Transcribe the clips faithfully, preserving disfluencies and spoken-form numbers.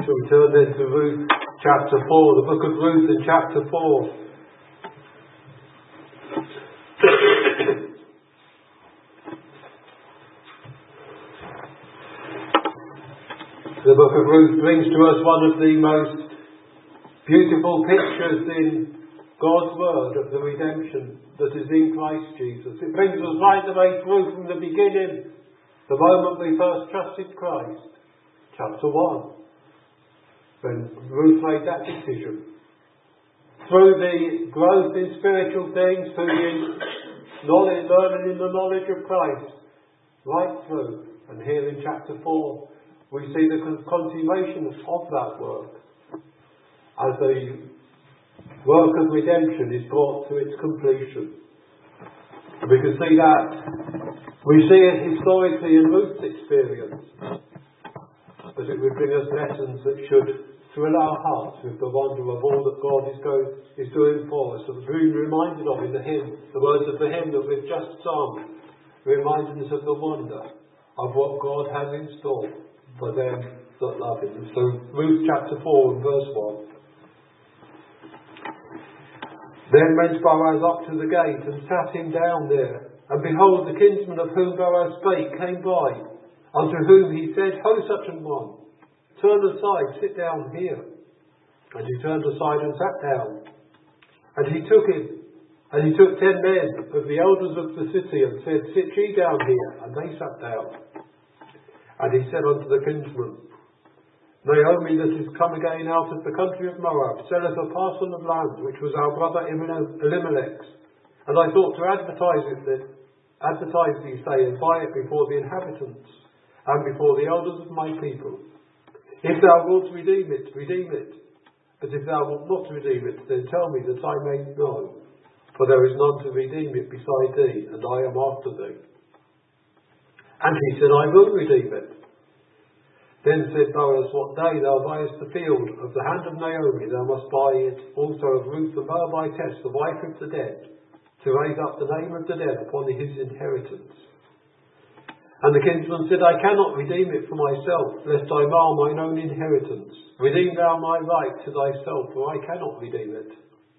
So we turn then to Ruth chapter four, the book of Ruth in chapter four. The book of Ruth brings to us one of the most beautiful pictures in God's word of the redemption that is in Christ Jesus. It brings us right the way through from the beginning, the moment we first trusted Christ, chapter one, when Ruth made that decision. Through the growth in spiritual things, through the knowledge, learning in the knowledge of Christ, right through. And here in chapter four, we see the continuation of that work as the work of redemption is brought to its completion. We can see that. We see it historically in Ruth's experience, that it would bring us lessons that should thrill our hearts with the wonder of all that God is, going, is doing for us. And being reminded of in the hymn, the words of the hymn that we've just sung, reminding us of the wonder of what God has in store for them that love Him. So Ruth chapter four and verse one. Then went Boaz up to the gate and sat him down there. And behold, the kinsman of whom Boaz spake came by, unto whom he said, Ho, such an one, turn aside, sit down here. And he turned aside and sat down. And he took him, and he took ten men of the elders of the city, and said, Sit ye down here. And they sat down. And he said unto the kinsman, Naomi, that is come again out of the country of Moab, selleth a parcel of land, which was our brother Elimelech's. And I thought to advertise it, that advertise thee, say, and buy it before the inhabitants, and before the elders of my people. If thou wilt redeem it, redeem it. But if thou wilt not redeem it, then tell me that I may know. For there is none to redeem it beside thee, and I am after thee. And he said, I will redeem it. Then said Boaz, What day thou buyest the field of the hand of Naomi, thou must buy it also of Ruth the Moabitess, the wife of the dead, to raise up the name of the dead upon his inheritance. And the kinsman said, I cannot redeem it for myself, lest I mar mine own inheritance. Redeem thou my right to thyself, for I cannot redeem it.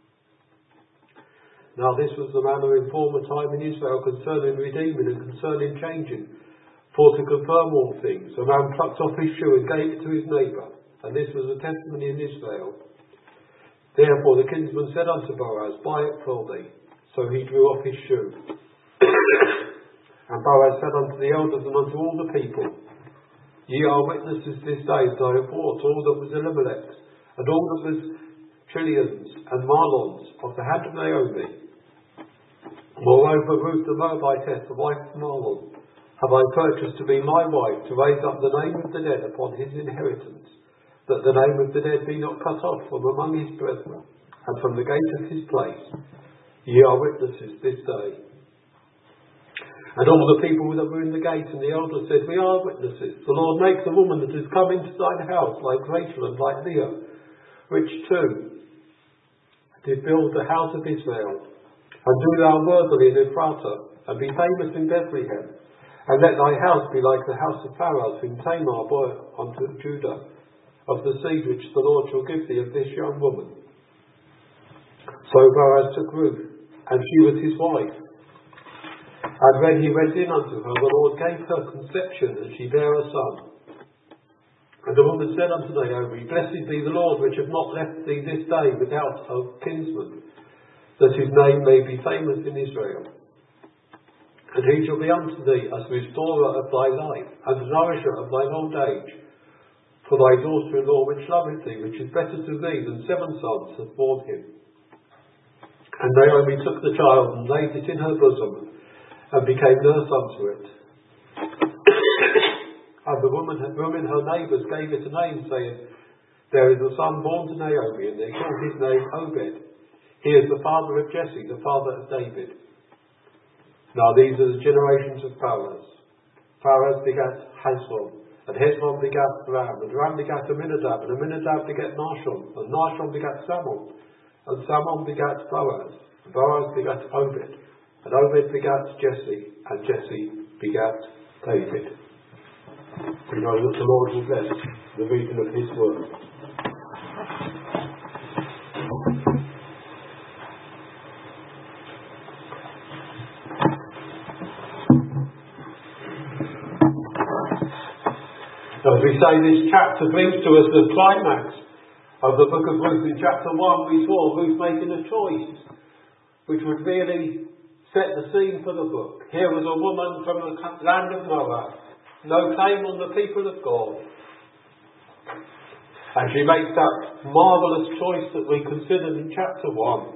Now this was the manner in former time in Israel concerning redeeming and concerning changing. For to confirm all things, a man plucked off his shoe and gave it to his neighbour, and this was a testimony in Israel. Therefore the kinsman said unto Boaz, Buy it for thee. So he drew off his shoe. And Boaz said unto the elders and unto all the people, Ye are witnesses this day that I have bought all that was Elimelech's, and all that was Chilion's and Mahlon's of the hand of Naomi. Moreover, Ruth the Moabitess, the wife of Mahlon, have I purchased to be my wife, to raise up the name of the dead upon his inheritance, that the name of the dead be not cut off from among his brethren, and from the gate of his place. Ye are witnesses this day. And all the people that were in the gate and the elders said, We are witnesses. The Lord make the woman that is come into thine house like Rachel and like Leah, which too did build the house of Israel. And do thou worthily in Ephratah, and be famous in Bethlehem. And let thy house be like the house of Pharaoh, whom Tamar bore unto Judah, of the seed which the Lord shall give thee of this young woman. So Boaz took Ruth, and she was his wife. And when he went in unto her, the Lord gave her conception, and she bare a son. And the woman said unto Naomi, Blessed be the Lord, which hath not left thee this day without a kinsman, that his name may be famous in Israel. And he shall be unto thee as restorer of thy life, and nourisher of thine old age. For thy daughter-in-law which loveth thee, which is better to thee than seven sons, hath borne him. And Naomi took the child, and laid it in her bosom, and became nurse unto it. And the woman, women her neighbours gave it a name, saying, There is a son born to Naomi, and they called his name Obed. He is the father of Jesse, the father of David. Now these are the generations of Boaz. Boaz begat Hezron, and Hezron begat Ram, and Ram begat Aminadab, and Aminadab begat Nahshon, and Nahshon begat Salmon, and Salmon begat Boaz, and Boaz begat Obed, and Obed begat Jesse, and Jesse begat David. We know that the Lord will bless the reading of His word. As we say, this chapter brings to us the climax of the book of Ruth. In chapter one we saw Ruth making a choice which would really set the scene for the book. Here was a woman from the land of Moab, no claim on the people of God. And she makes that marvellous choice that we considered in chapter one.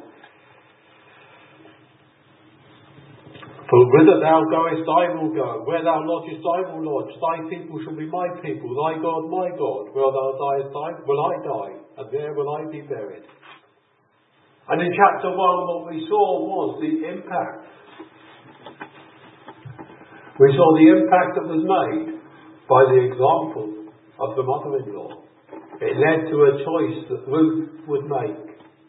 For whither thou goest, I will go. Where thou lodgest, I will lodge. Thy people shall be my people. Thy God, my God. Where thou diest, I will I die, and there will I be buried. And in chapter one, what we saw was the impact. We saw the impact that was made by the example of the mother-in-law. It led to a choice that Ruth would make.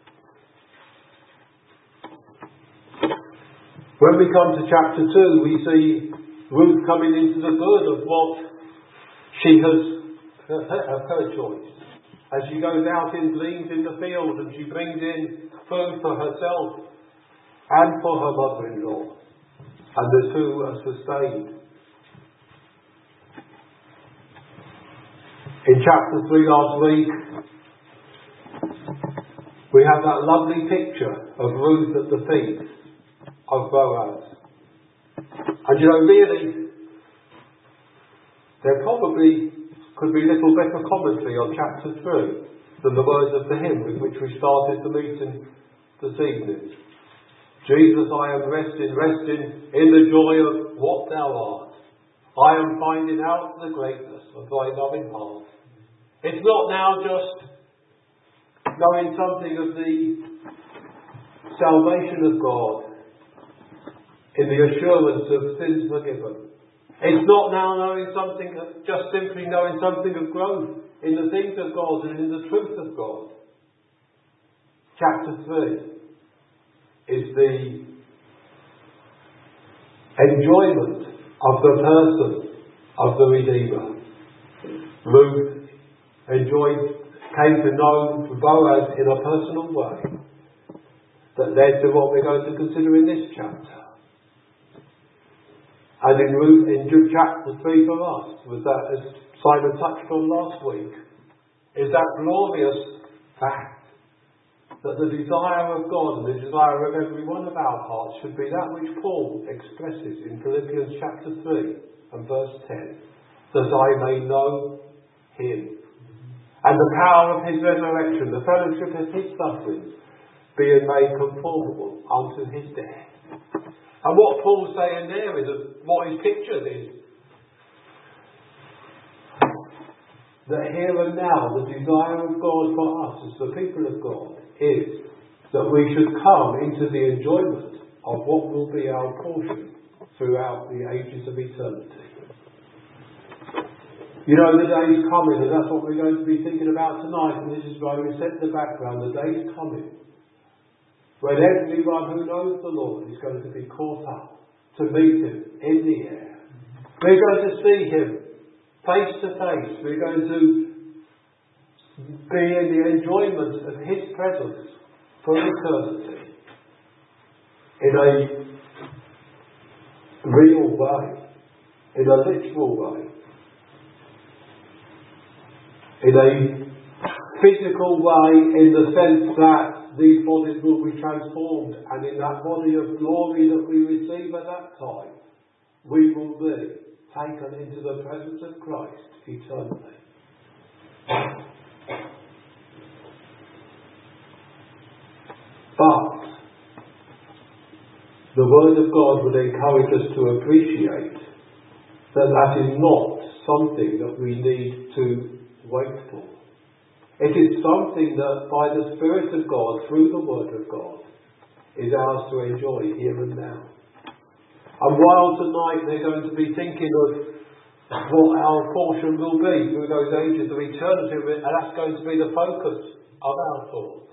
When we come to chapter two, we see Ruth coming into the good of what she has, of her choice. As she goes out and gleans in the field, and she brings in food for herself and for her mother-in-law. And the two are sustained. In chapter three last week, we have that lovely picture of Ruth at the feet of Boaz. And you know, really, there probably could be little better commentary on chapter three than the words of the hymn with which we started the meeting this evening. Jesus, I am resting, resting in the joy of what thou art. I am finding out the greatness of thy loving heart. It's not now just knowing something of the salvation of God in the assurance of sins forgiven. It's not now knowing something, just simply knowing something of growth in the things of God and in the truth of God. Chapter three is the enjoyment of the person of the Redeemer. Ruth enjoyed, came to know Boaz in a personal way that led to what we're going to consider in this chapter. And in Ruth, in chapter three for us, was that, as Simon touched on last week, is that glorious fact that the desire of God and the desire of every one of our hearts should be that which Paul expresses in Philippians chapter three and verse ten, that I may know Him, and the power of His resurrection, the fellowship of His sufferings, being made conformable unto His death. And what Paul's saying there is, what his picture is, that here and now the desire of God for us as the people of God is that we should come into the enjoyment of what will be our portion throughout the ages of eternity. You know, the day's coming, and that's what we're going to be thinking about tonight, and this is why we set the background. The day's coming when everyone who knows the Lord is going to be caught up to meet Him in the air. We're going to see Him face to face. We're going to be in the enjoyment of His presence for eternity in a real way, in a literal way, in a physical way, in the sense that these bodies will be transformed, and in that body of glory that we receive at that time, we will be taken into the presence of Christ eternally. But the Word of God would encourage us to appreciate that that is not something that we need to wait for. It is something that by the Spirit of God, through the Word of God, is ours to enjoy here and now. And while tonight they're going to be thinking of what our portion will be through those ages of eternity, and that's going to be the focus of our thoughts.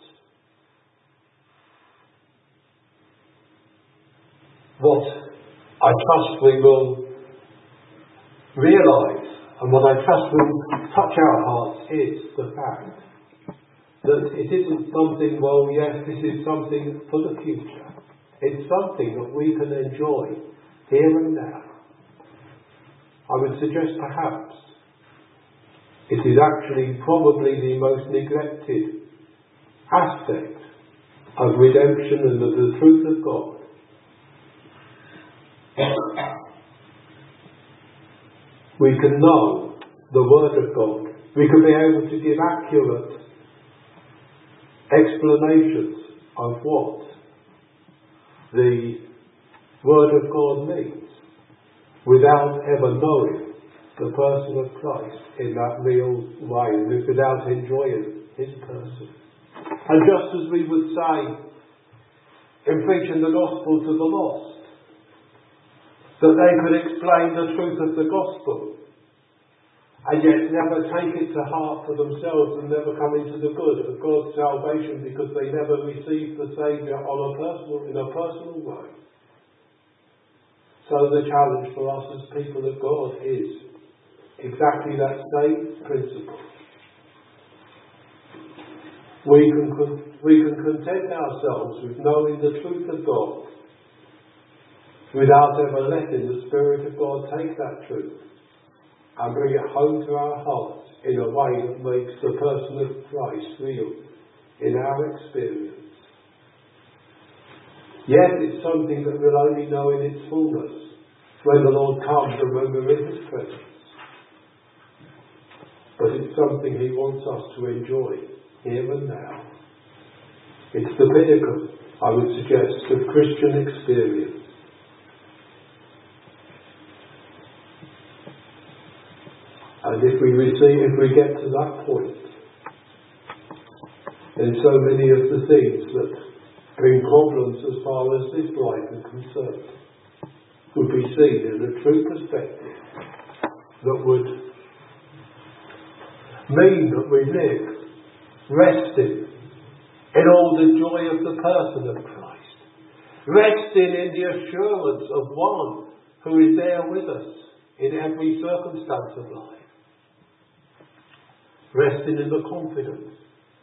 What I trust we will realise and what I trust will touch our hearts is the fact that it isn't something, well, yes, this is something for the future. It's something that we can enjoy here and now. I would suggest perhaps it is actually probably the most neglected aspect of redemption and of the truth of God. We can know the Word of God. We can be able to give accurate explanations of what the Word of God means without ever knowing the person of Christ in that real way, without enjoying His person. And just as we would say in preaching the gospel to the lost, that they could explain the truth of the gospel and yet never take it to heart for themselves and never come into the good of God's salvation because they never received the Saviour on a personal, in a personal way. So the challenge for us as people of God is exactly that same principle. We can, we can content ourselves with knowing the truth of God without ever letting the Spirit of God take that truth and bring it home to our hearts in a way that makes the person of Christ real in our experience. Yes, it's something that we'll only know in its fullness when the Lord comes and when we're in His presence. But it's something He wants us to enjoy here and now. It's the pinnacle, I would suggest, of Christian experience. And if we receive, if we get to that point, then so many of the things that bring problems as far as this life is concerned would be seen in a true perspective that would mean that we live resting in all the joy of the person of Christ, resting in the assurance of one who is there with us in every circumstance of life. Resting in the confidence,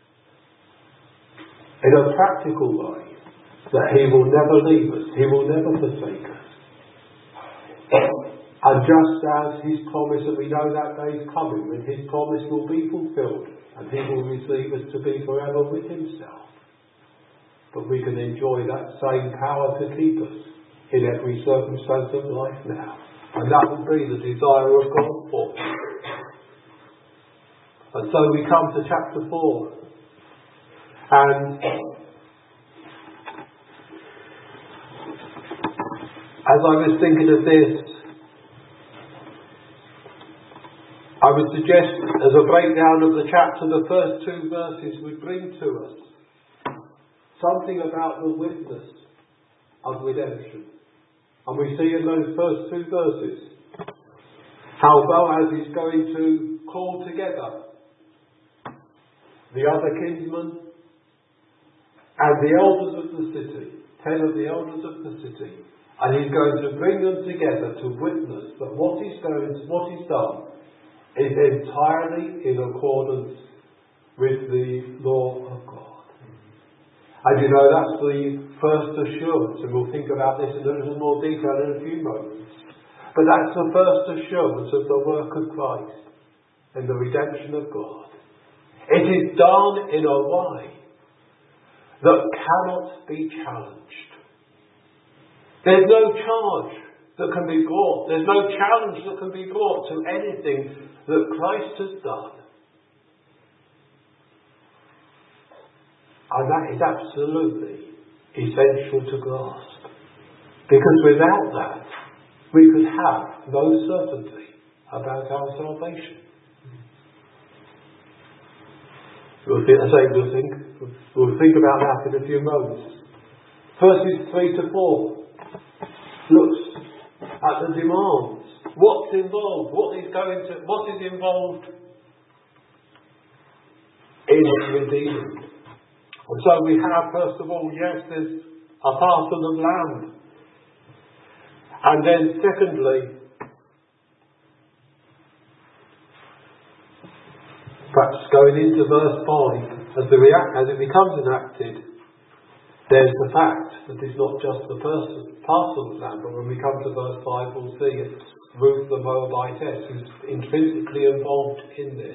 in a practical way, that He will never leave us, He will never forsake us. And just as His promise, and we know that day is coming, when His promise will be fulfilled, and He will receive us to be forever with Himself. But we can enjoy that same power to keep us in every circumstance of life now. And that would be the desire of God for us. And so we come to chapter four. And as I was thinking of this, I would suggest as a breakdown of the chapter, the first two verses would bring to us something about the witness of redemption. And we see in those first two verses how Boaz is going to call together the other kinsmen and the elders of the city, ten of the elders of the city, and he's going to bring them together to witness that what he's going to, what he's done is entirely in accordance with the law of God. And you know, that's the first assurance, and we'll think about this in a little more detail in a few moments. But that's the first assurance of the work of Christ and the redemption of God. It is done in a way that cannot be challenged. There's no charge that can be brought. There's no challenge that can be brought to anything that Christ has done. And that is absolutely essential to grasp. Because without that, we could have no certainty about our salvation. We'll think, I say we'll think, we'll think about that in a few moments. Verses three to four looks at the demands. What's involved? What is going to? What is involved in redeeming? And so we have, first of all, yes, there's a parcel of land, and then secondly, perhaps going into verse five, as, the rea- as it becomes enacted, there's the fact that it's not just the person, parcel of land, but when we come to verse five, we'll see it's Ruth the Moabitess who's intrinsically involved in this.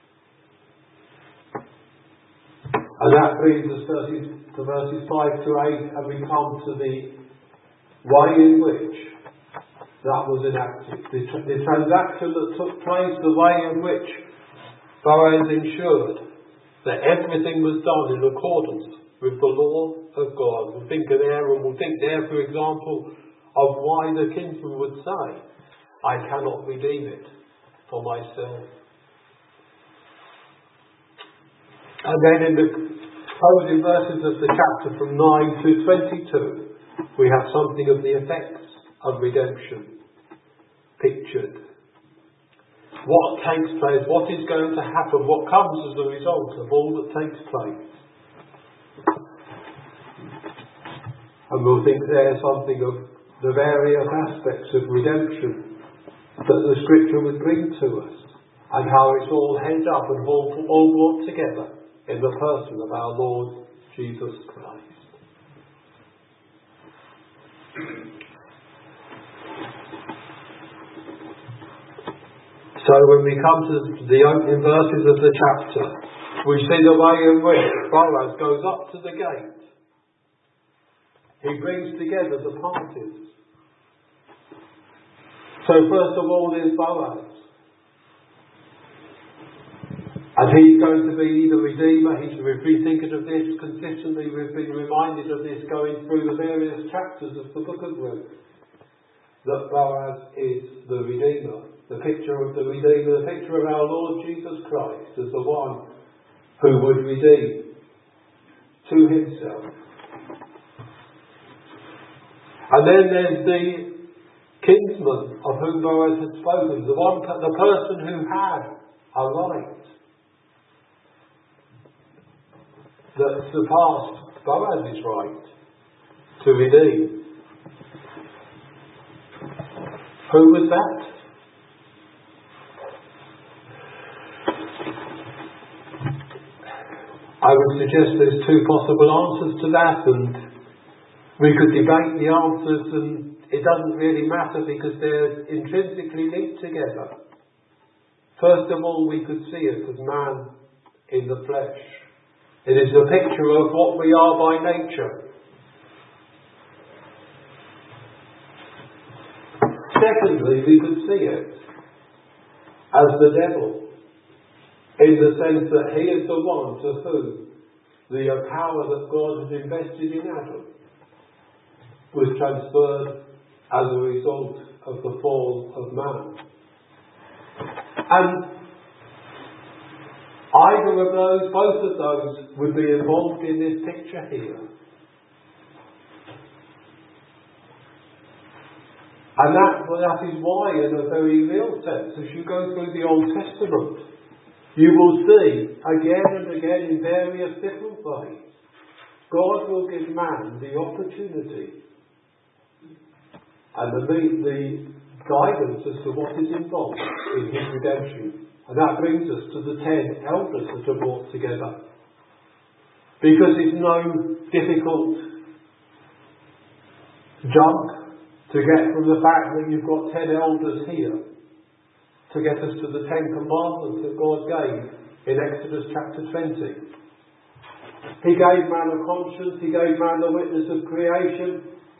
And that brings us to verses five to eight, and we come to the way in which that was enacted. The, the transaction that took place, the way in which Boaz ensured that everything was done in accordance with the law of God. We'll think of there, and we'll think there, for example, of why the kinsman would say, I cannot redeem it for myself. And then in the closing verses of the chapter from nine to twenty-two, we have something of the effects of redemption pictured. What takes place, what is going to happen, what comes as a result of all that takes place. And we'll think there something of the various aspects of redemption that the Scripture would bring to us, and how it's all held up and all, all brought together in the person of our Lord Jesus Christ. So when we come to the opening verses of the chapter, we see the way in which Boaz goes up to the gate. He brings together the parties. So first of all is Boaz. And he's going to be the Redeemer. He's, we've been thinking of this consistently. We've been reminded of this going through the various chapters of the book of Ruth. That Boaz is the Redeemer. The picture of the Redeemer, the picture of our Lord Jesus Christ as the one who would redeem to himself. And then there's the kinsman of whom Boaz had spoken, the one, the person who had a right that surpassed Boaz's right to redeem. Who was that? I would suggest there's two possible answers to that, and we could debate the answers, and it doesn't really matter because they're intrinsically linked together. First of all, we could see it as man in the flesh. It is a picture of what we are by nature. Secondly, we could see it as the devil, in the sense that he is the one to whom the power that God has invested in Adam was transferred as a result of the fall of man. And either of those, both of those, would be involved in this picture here. And that, well, that is why, in a very real sense, as you go through the Old Testament, you will see, again and again in various different ways, God will give man the opportunity and the, the guidance as to what is involved in his redemption. And that brings us to the ten elders that are brought together. Because it's no difficult jump to get from the fact that you've got ten elders here to get us to the Ten Commandments that God gave in Exodus chapter twenty. He gave man a conscience, he gave man the witness of creation,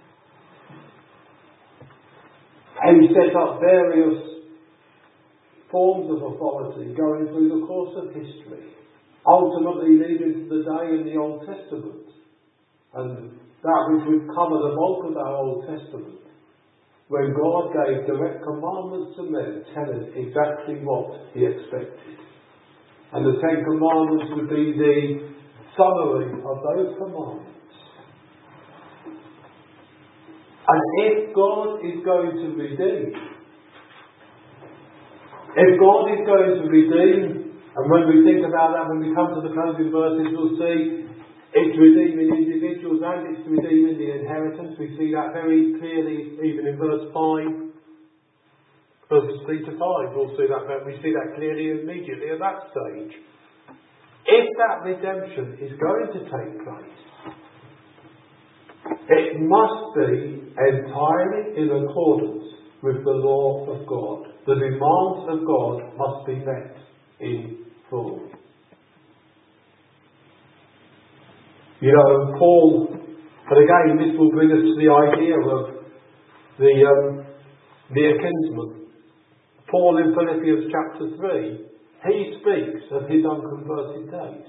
and he set up various forms of authority going through the course of history, ultimately leading to the day in the Old Testament, and that which would cover the bulk of our Old Testament, when God gave direct commandments to men telling exactly what he expected. And the Ten Commandments would be the summary of those commandments. And if God is going to redeem, if God is going to redeem, and when we think about that, when we come to the closing verses, we'll see it's redeeming individuals and it's redeeming the inheritance. We see that very clearly even in verse five. Verses three to five, we'll see that, we see that clearly immediately at that stage. if that redemption is going to take place, it must be entirely in accordance with the law of God. The demands of God must be met in full. You know, Paul, and again this will bring us to the idea of the um, mere kinsman. Paul in Philippians chapter three, he speaks of his unconverted days.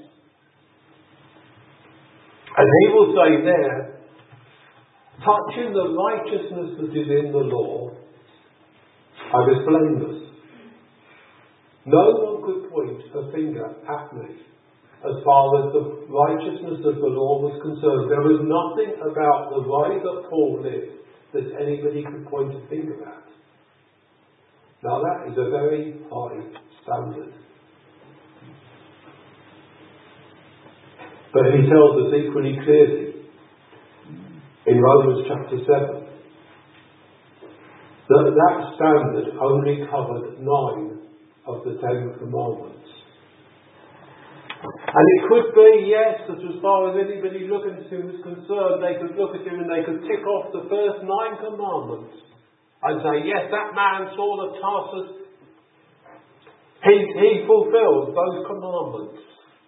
And he will say there, touching the righteousness that is in the law, I was blameless. No one could point a finger at me as far as the righteousness of the law was concerned. There was nothing about the way that Paul lived that anybody could point a finger at. Now that is a very high standard. But he tells us equally clearly in Romans chapter seven that that standard only covered nine of the Ten Commandments. And it could be, yes, that as far as anybody looking at him was concerned, they could look at him and they could tick off the first nine commandments and say, yes, that man Saul of Tarsus, he, he fulfilled those commandments.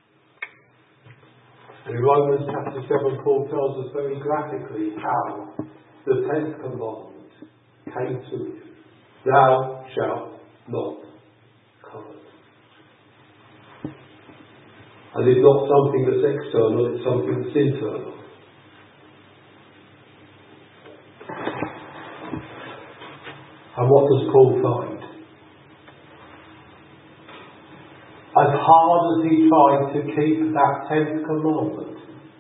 And in Romans chapter seven, Paul tells us very graphically how the tenth commandment came to him. Thou shalt not covet. And it's not something that's external, it's something that's internal. And what does Paul find? As hard as he tried to keep that tenth commandment,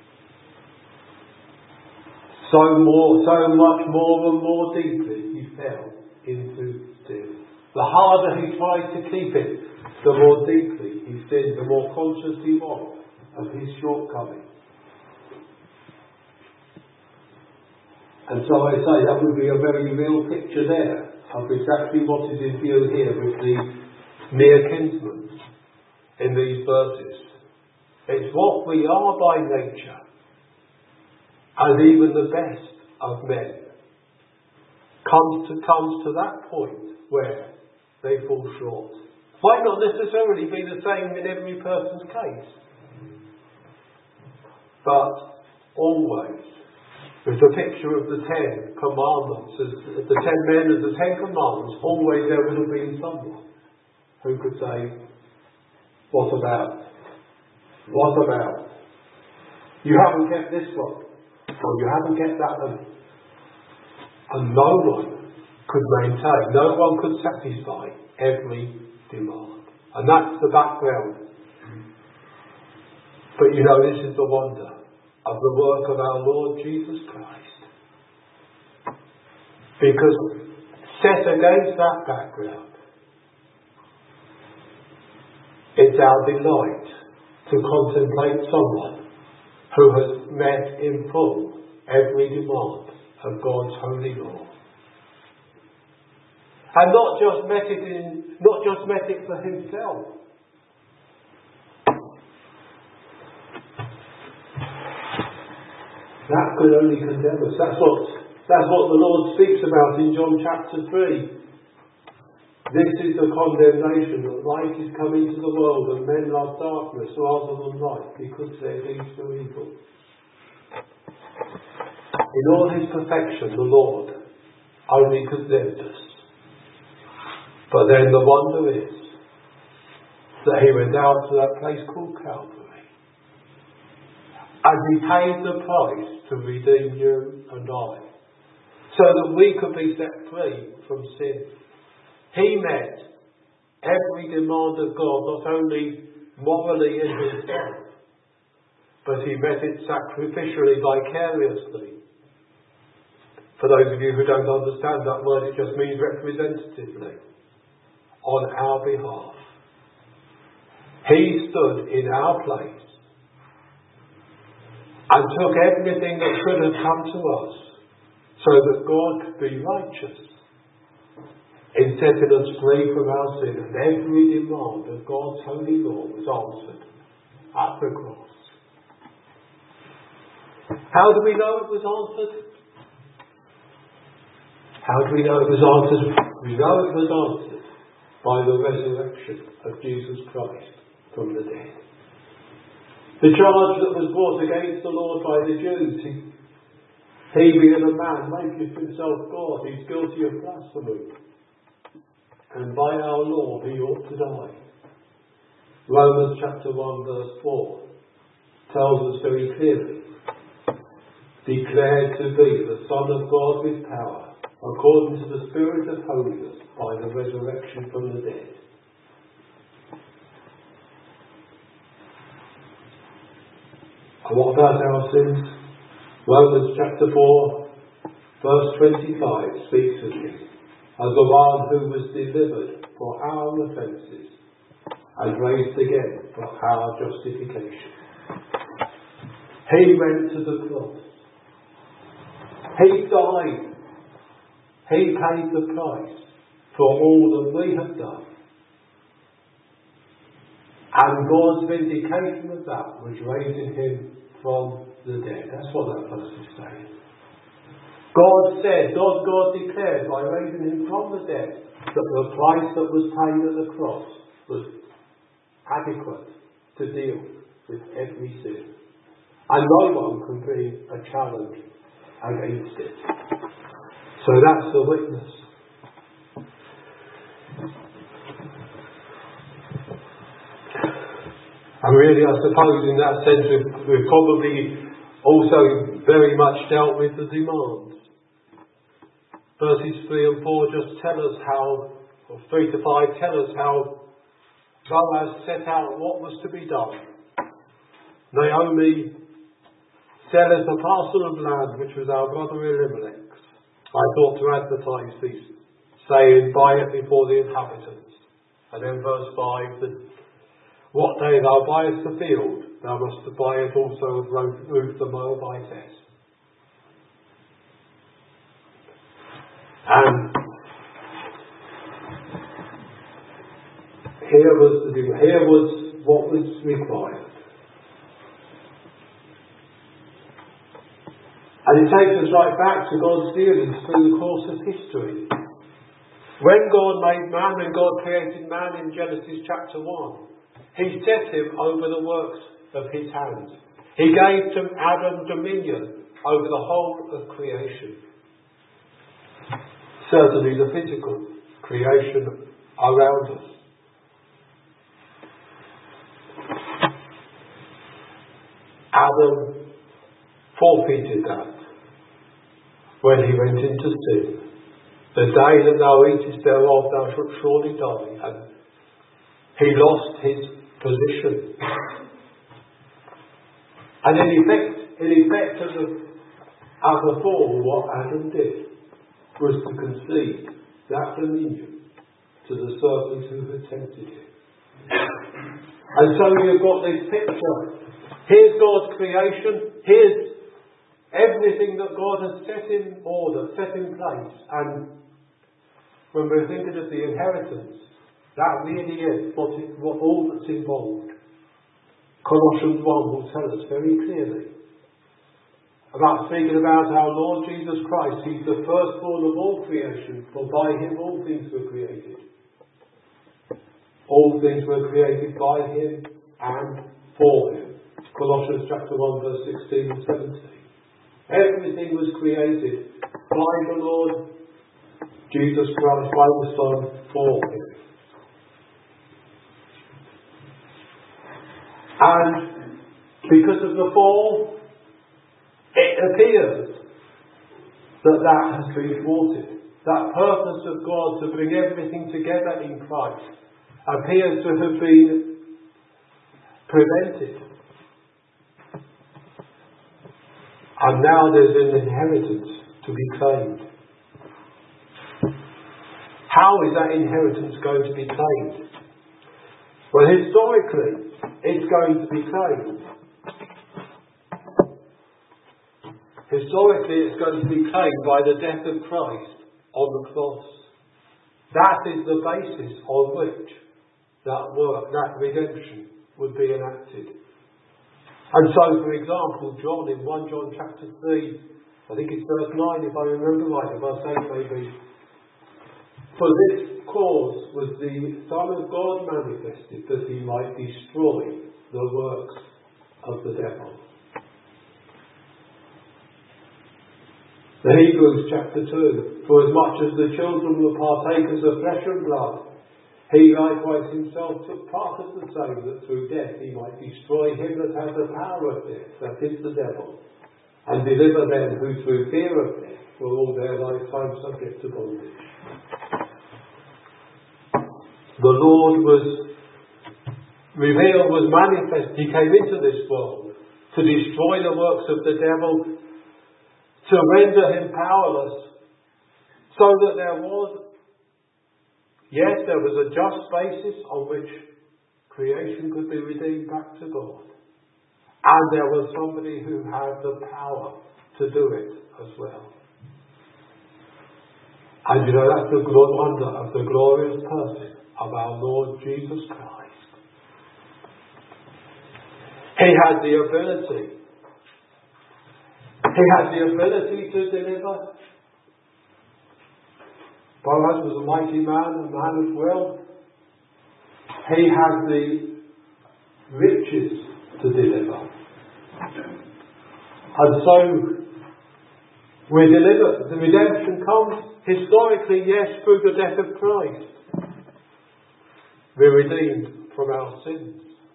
so more, so much more and more deeply he fell into sin. The harder he tried to keep it, the more deeply he sinned, the more conscious he was of his shortcoming. And so I say that would be a very real picture there of exactly what is in view here with the mere kinsman in these verses. It's what we are by nature, and even the best of men comes to, comes to that point where they fall short. Might not necessarily be the same in every person's case, but always with the picture of the Ten Commandments, as the Ten Men as the Ten Commandments, always there would have been someone who could say, what about? What about? You haven't kept this one, or you haven't kept that one. And no one could maintain, no one could satisfy every demand. And that's the background. But you know, this is the wonder of the work of our Lord Jesus Christ. Because set against that background, it's our delight to contemplate someone who has met in full every demand of God's holy law. And not just met it in, not just met it for himself. That could only condemn us. That's what, that's what the Lord speaks about in John chapter three. This is the condemnation, that light is come into the world and men love darkness rather than light because their deeds were evil. In all his perfection, the Lord only condemned us. But then the wonder is that he went out to that place called Calvary, and he paid the price to redeem you and I, so that we could be set free from sin. He met every demand of God, not only morally in himself, but he met it sacrificially, vicariously. For those of you who don't understand that word, it just means representatively, on our behalf. He stood in our place and took everything that could have come to us, so that God could be righteous in setting us free from our sin, and every demand of God's holy law was answered at the cross. How do we know it was answered? How do we know it was answered? We know it was answered by the resurrection of Jesus Christ from the dead. The charge that was brought against the Lord by the Jews, he, he being a man, maketh himself God, he's guilty of blasphemy. And by our law he ought to die. Romans chapter one verse four tells us very clearly, declared to be the Son of God with power, according to the Spirit of holiness, by the resurrection from the dead. And what about our sins? Romans chapter four, verse twenty-five speaks of him as the one who was delivered for our offences and raised again for our justification. He went to the cross. He died. He paid the price for all that we have done. And God's vindication of that was raising him from the dead. That's what that verse is saying. God said, God, God declared by raising him from the dead that the price that was paid at the cross was adequate to deal with every sin. And no one can bring a challenge against it. So that's the witness. And really, I suppose in that sense we've, we've probably also very much dealt with the demands. Verses three and four just tell us how, or three to five tell us how Boaz set out what was to be done. Naomi selleth a parcel of land which was our brother Elimelech's. I thought to advertise this, saying, buy it before the inhabitants. And then verse five, that what day thou buyest the field, thou must buy it also of Ruth the Moabitess. And here was the here was what was required. And it takes us right back to God's dealings through the course of history. When God made man and God created man in Genesis chapter one, he set him over the works of his hands. He gave to Adam dominion over the whole of creation. Certainly the physical creation around us. Adam forfeited that when he went into sin. The day that thou eatest thereof thou shalt surely die. And he lost his position. And in effect, in effect of the, of the fall, what Adam did was to concede that dominion to the serpent who had tempted him. And so you've got this picture. Here's God's creation. Here's everything that God has set in order, set in place. And when we're thinking of the inheritance, that really is what, it, what all that's involved. Colossians one will tell us very clearly about speaking about our Lord Jesus Christ. He's the firstborn of all creation, for by him all things were created. All things were created by him and for him. Colossians chapter one verse sixteen and seventeen. Everything was created by the Lord Jesus Christ, by the Son, for him. And because of the fall, it appears that that has been thwarted. That purpose of God to bring everything together in Christ appears to have been prevented. And now there's an inheritance to be claimed. How is that inheritance going to be claimed? Well, historically, it's going to be claimed. Historically, it's going to be claimed by the death of Christ on the cross. That is the basis on which that work, that redemption, would be enacted. And so, for example, John in First John chapter three, I think it's verse nine if I remember right, or verse eight maybe. For this cause was the Son of God manifested, that he might destroy the works of the devil. The Hebrews chapter two, for as much as the children were partakers of flesh and blood, he likewise himself took part of the same, that through death he might destroy him that has the power of death, that is the devil, and deliver them who through fear of death were all their lifetime subject to bondage. The Lord was revealed, was manifest. He came into this world to destroy the works of the devil, to render him powerless, so that there was Yes, there was a just basis on which creation could be redeemed back to God. And there was somebody who had the power to do it as well. And you know, that's the good wonder of the glorious person of our Lord Jesus Christ. He had the ability. He had the ability to deliver. Boaz was a mighty man, a man of will. He had the riches to deliver. And so we're delivered. The redemption comes historically, yes, through the death of Christ. We're redeemed from our sins.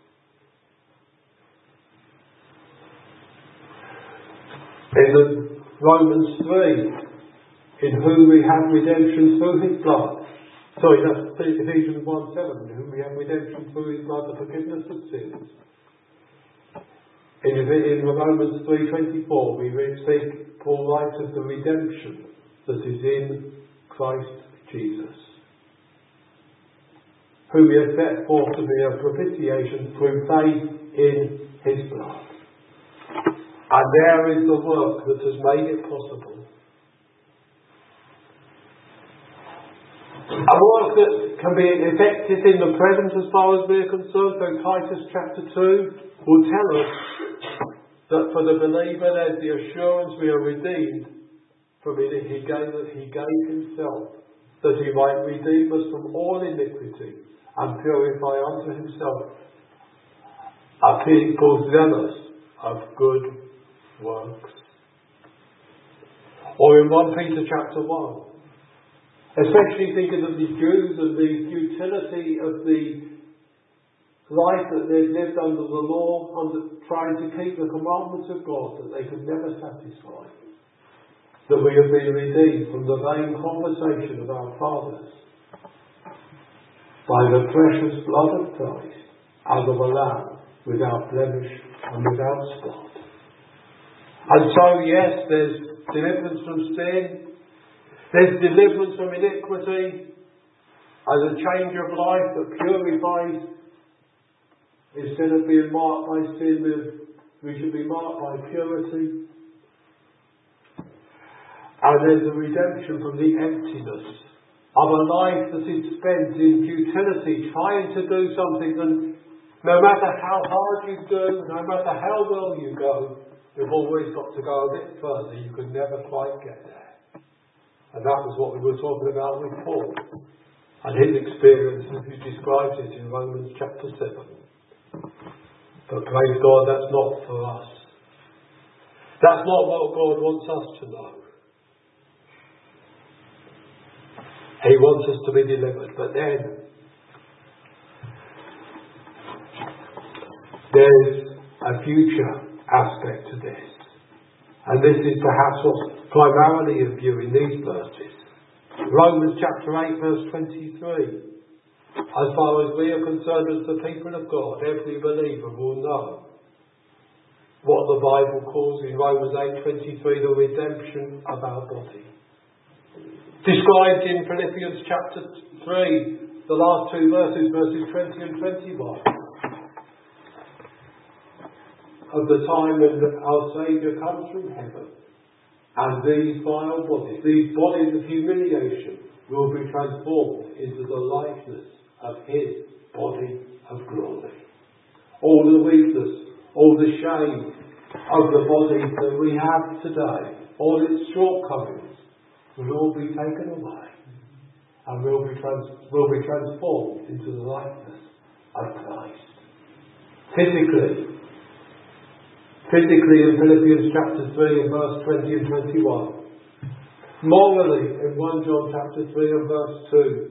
In the Romans three, in whom we have redemption through his blood. Sorry, that's Ephesians one seven, in whom we have redemption through his blood, the forgiveness of sins. In, in Romans three twenty-four, we speak, Paul writes of the redemption that is in Christ Jesus, whom he has set forth to be a propitiation through faith in his blood. And there is the work that has made it possible. A work that can be effective in the present as far as we are concerned. So Titus chapter two will tell us that for the believer there's the assurance we are redeemed from it. He gave, he gave himself that he might redeem us from all iniquity and purify unto himself a people zealous of good works. Or in First Peter chapter one, especially thinking of the Jews and the futility of the life that they've lived under the law, under trying to keep the commandments of God that they could never satisfy. That we have been redeemed from the vain conversation of our fathers by the precious blood of Christ, as of a lamb, without blemish and without spot. And so, yes, there's deliverance from sin. There's deliverance from iniquity as a change of life that purifies. Instead of being marked by sin, we should be marked by purity. And there's a redemption from the emptiness of a life that is spent in futility, trying to do something, and no matter how hard you do, no matter how well you go, you've always got to go a bit further. You could never quite get there. And that was what we were talking about with Paul and his experience as he describes it in Romans chapter seven. But praise God, that's not for us. That's not what God wants us to know. He wants us to be delivered. But then there's a future aspect to this. And this is perhaps what's primarily in view in these verses. Romans chapter eight verse twenty-three. As far as we are concerned as the people of God, every believer will know what the Bible calls in Romans eight twenty-three the redemption of our body. Described in Philippians chapter three, the last two verses, verses twenty and twenty-one. Of the time when our Saviour comes from heaven, and these vile bodies, these bodies of humiliation, will be transformed into the likeness of his body of glory. All the weakness, all the shame of the body that we have today, all its shortcomings, will all be taken away and will be, trans- will be transformed into the likeness of Christ. Physically, physically in Philippians chapter three and verse twenty and twenty-one. Morally in First John chapter three and verse two.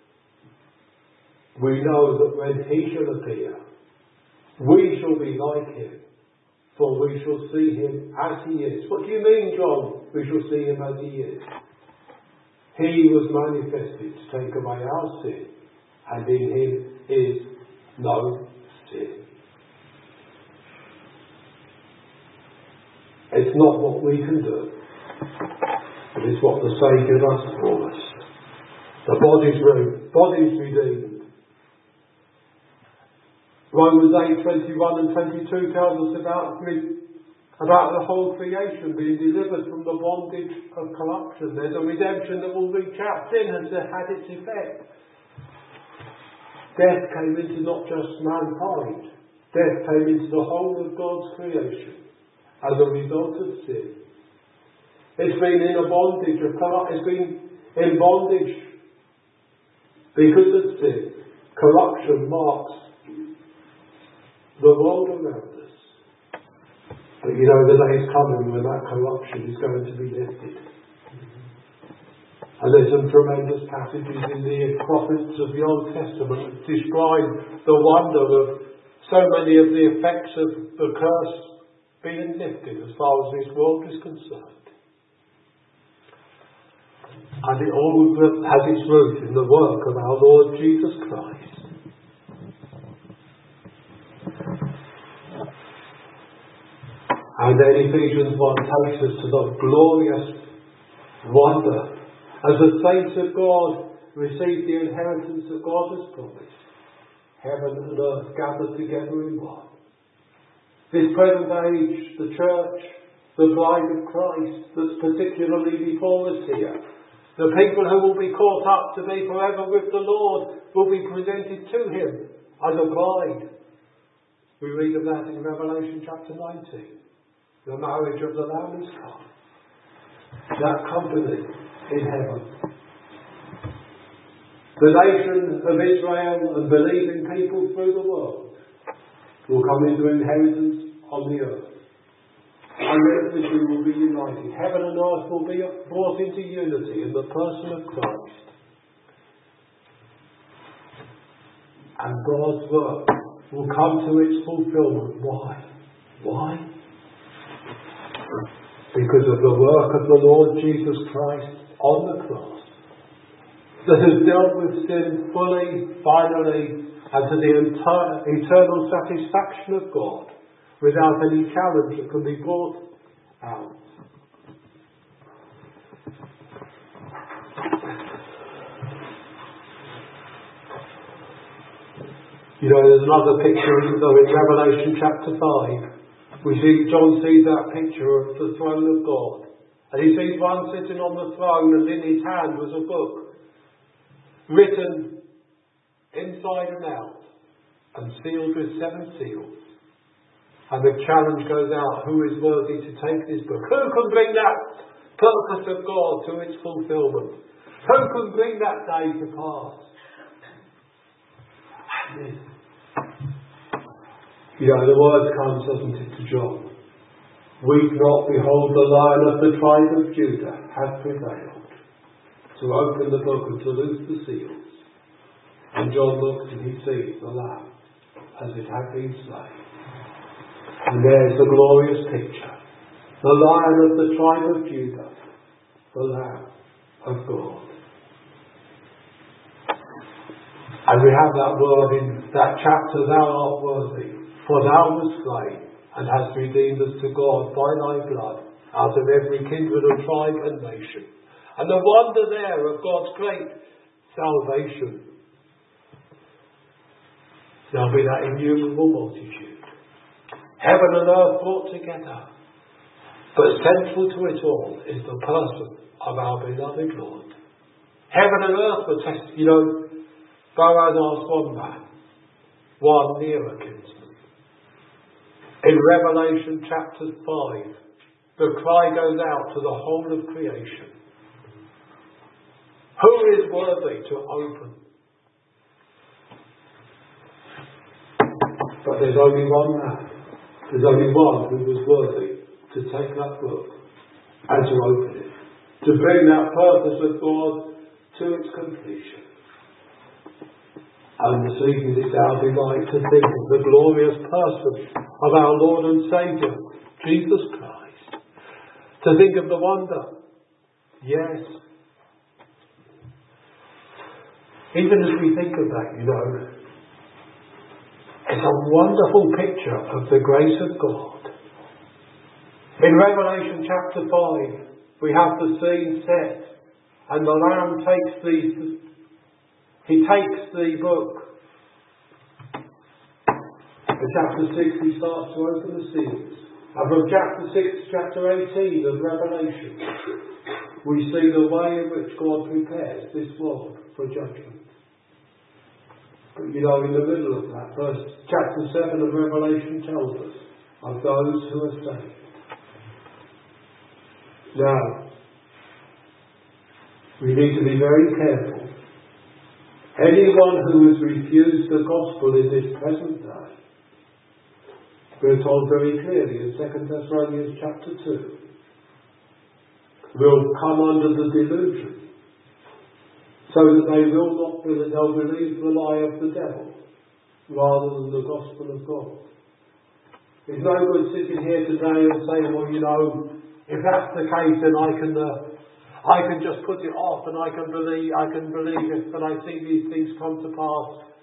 We know that when he shall appear, we shall be like him, for we shall see him as he is. What do you mean, John? We shall see him as he is. He was manifested to take away our sin, and in him is no sin. It's not what we can do, but it's what the Saviour does for us. The body's re- body's redeemed. Romans eight, twenty-one and twenty-two tells us about, about the whole creation being delivered from the bondage of corruption. There's a redemption that will reach out. Sin has had its effect. Death came into not just mankind. Death came into the whole of God's creation as a result of sin. It's been in a bondage of corruption. It's been in bondage because of sin. Corruption marks the world around us. But you know, the day is coming when that corruption is going to be lifted. And there's some tremendous passages in the prophets of the Old Testament that describe the wonder of so many of the effects of the curse being lifted as far as this world is concerned. And it all has its root in the work of our Lord Jesus Christ. And then Ephesians one takes us to the glorious wonder. As the saints of God receive the inheritance that God has promised, heaven and earth gathered together in one. This present age, the church, the bride of Christ that's particularly before us here, the people who will be caught up to be forever with the Lord will be presented to him as a bride. We read of that in Revelation chapter nineteen. The marriage of the Lamb is come. That company in heaven. The nation of Israel and believing people through the world will come into inheritance on the earth. And everything will be united. Heaven and earth will be brought into unity in the person of Christ. And God's work will come to its fulfillment. Why? Why? Because of the work of the Lord Jesus Christ on the cross that has dealt with sin fully, finally, and to the entire, eternal satisfaction of God without any challenge that can be brought out. You know, there's another picture though in Revelation chapter five. We see, John sees that picture of the throne of God. And he sees one sitting on the throne, and in his hand was a book written inside and out and sealed with seven seals. And the challenge goes out, who is worthy to take this book? Who can bring that purpose of God to its fulfillment? Who can bring that day to pass? And you know, the word comes, doesn't it, to John? Weep not, behold, the Lion of the tribe of Judah hath prevailed to open the book and to loose the seals. And John looks and he sees the Lamb as it had been slain. And there's the glorious picture. The Lion of the tribe of Judah, the Lamb of God. And we have that word in that chapter, thou art worthy. For thou wast slain, and hast redeemed us to God by thy blood, out of every kindred and tribe and nation. And the wonder there of God's great salvation. There'll be that innumerable multitude. Heaven and earth brought together. But central to it all is the person of our beloved Lord. Heaven and earth were tested. You know, Boaz asked one man, one nearer kinsman, In Revelation chapter five, the cry goes out to the whole of creation. Who is worthy to open? But there's only one man. There's only one who was worthy to take that book and to open it. To bring that purpose of God to its completion. And this evening it's our delight to think of the glorious person of our Lord and Saviour, Jesus Christ. To think of the wonder. Yes. Even as we think of that, you know, it's a wonderful picture of the grace of God. In Revelation chapter five, we have the scene set, and the Lamb takes the, he takes the book. In chapter six, he starts to open the seals. And from chapter six to chapter eighteen of Revelation, we see the way in which God prepares this world for judgment. But you know, in the middle of that, verse chapter seven of Revelation tells us of those who are saved. Now, we need to be very careful. Anyone who has refused the gospel in this present day, we're told very clearly in Second Thessalonians chapter two, will come under the delusion, so that they will not believe, they'll believe the lie of the devil rather than the gospel of God. It's no good sitting here today and saying, well, you know, if that's the case, then I can, uh, I can just put it off, and I can believe, I can believe it, and I see these things come to pass.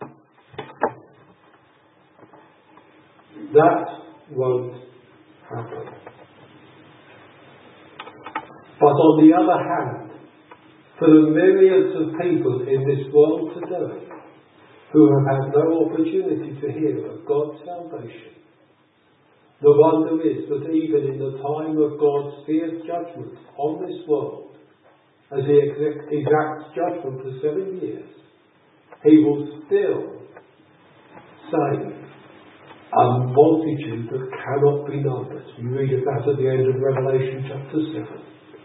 That won't happen. But on the other hand, for the myriads of people in this world today who have had no opportunity to hear of God's salvation, the wonder is that even in the time of God's fierce judgment on this world, as He exacts judgment for seven years, He will still save a multitude that cannot be numbered. You read of that at the end of Revelation chapter seven.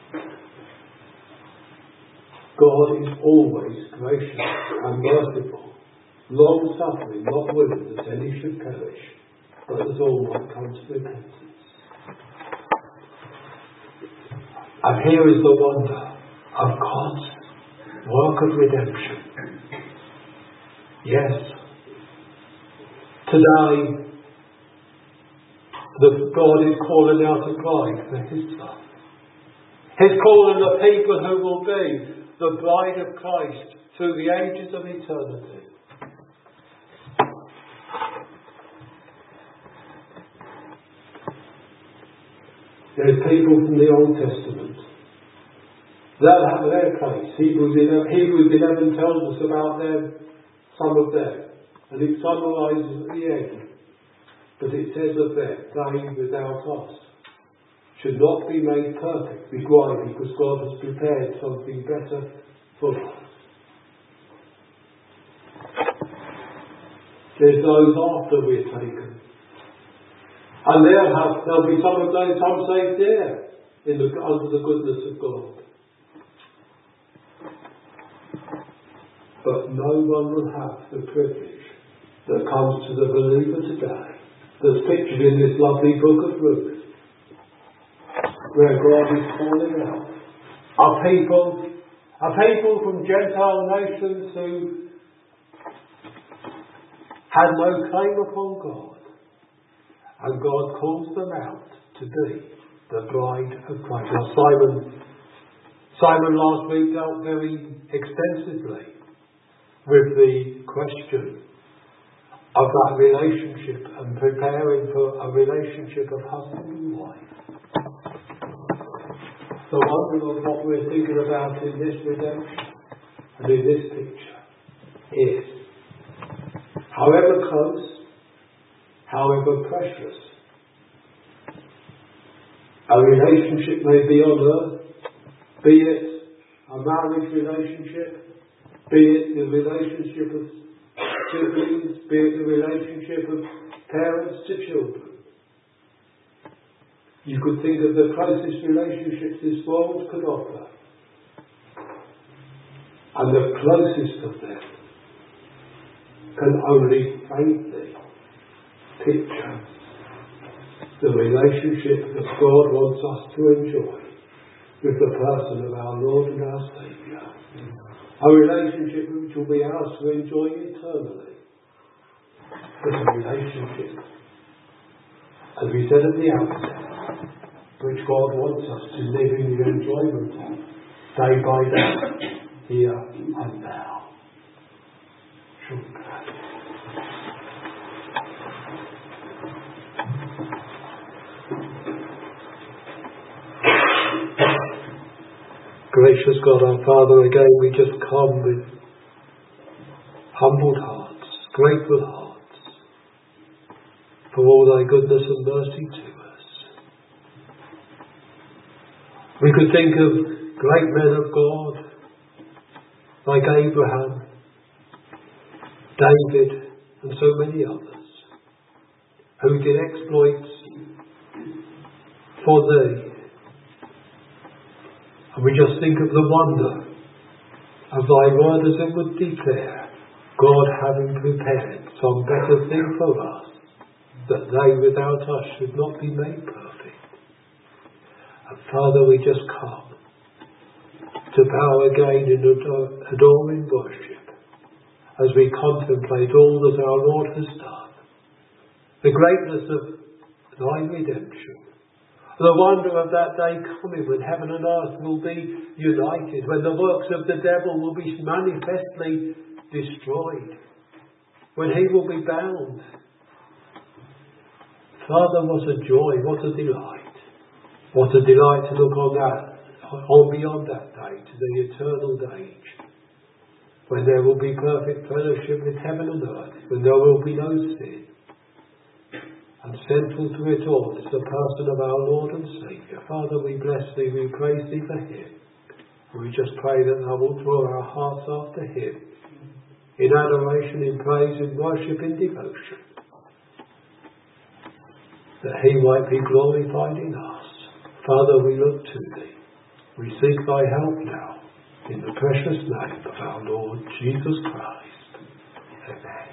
God is always gracious and merciful, long-suffering, not willing that any should perish, but that all might come to repentance. And here is the wonder of God's work of redemption. Yes, today the God is calling out a bride for His Son. He's calling the people who will be the bride of Christ through the ages of eternity. There's people from the Old Testament. They'll have their place. Hebrews eleven, Hebrews eleven tells us about them, some of them. And it summarises at the end. But it says of them, they without us should not be made perfect. Why? Because God has prepared something better for us. There's those after we're taken. And there'll, have, there'll be some of those some saved there in the, under the goodness of God. But no one will have the privilege that comes to the believer today, that's pictured in this lovely book of Ruth, where God is calling out a people, a people from Gentile nations who had no claim upon God. And God calls them out to be the bride of Christ. Now Simon, Simon last week dealt very extensively with the question of that relationship and preparing for a relationship of husband and wife. The wonder of what we're thinking about in this redemption and in this picture is, however close, however precious a relationship may be on earth, be it a marriage relationship, be it the relationship of siblings, be it the relationship of parents to children, You could think of the closest relationships this world could offer. And the closest of them can only faintly picture the relationship that God wants us to enjoy with the person of our Lord and our Saviour. A relationship which will be ours to enjoy eternally. But a relationship, as we said at the outset, which God wants us to live in the enjoyment of, day by day, here and now. Gracious God, our Father, again we just come with humbled hearts, grateful hearts, for all thy goodness and mercy to us. We could think of great men of God, like Abraham, David, and so many others, who did exploits for thee. And we just think of the wonder of thy word as it would declare, God having prepared some better thing for us, that they without us should not be made perfect. And Father, we just come to bow again in adoring worship as we contemplate all that our Lord has done, the greatness of thy redemption, the wonder of that day coming when heaven and earth will be united, when the works of the devil will be manifestly destroyed, when he will be bound. Father, what a joy, what a delight, what a delight to look on that, on beyond that day, to the eternal age, when there will be perfect fellowship with heaven and earth, when there will be no sin. And central to it all is the person of our Lord and Saviour. Father, we bless thee, we praise thee for him. And we just pray that thou wilt draw our hearts after him, in adoration, in praise, in worship, in devotion, that he might be glorified in us. Father, we look to thee. We seek thy help now, in the precious name of our Lord Jesus Christ. Amen.